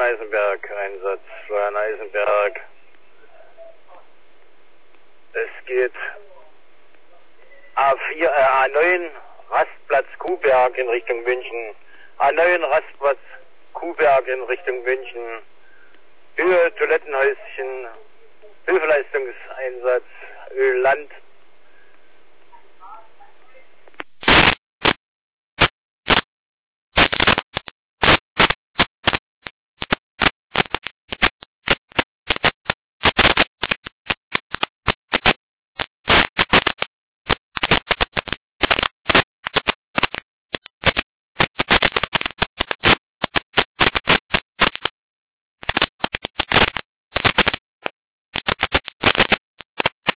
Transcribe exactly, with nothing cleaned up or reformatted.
Eisenberg, Einsatz, Florian Eisenberg. Es geht A vier, äh, A neun, Rastplatz Kuhberg in Richtung München. A neun, Rastplatz Kuhberg in Richtung München. Höhe, Toilettenhäuschen, Hilfeleistungseinsatz, Ölland